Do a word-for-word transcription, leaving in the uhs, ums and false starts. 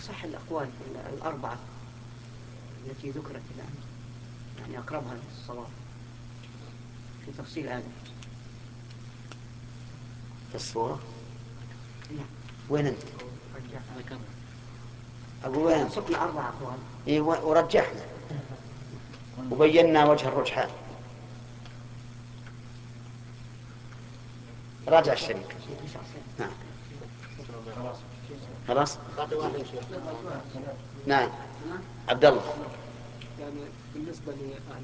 أصح الأقوال الأربعة التي ذكرت الآن، يعني أقربها للصواب في تفصيل هذا في الصورة. نعم. وين أنت؟ ذكرنا أقول وين؟ سقنا أربع أقوال. إيه ورجحنا وبينا وجه الرجحان. راجع الشريك. نعم. خلاص. نعم. عبد الله. يعني بالنسبة لأهل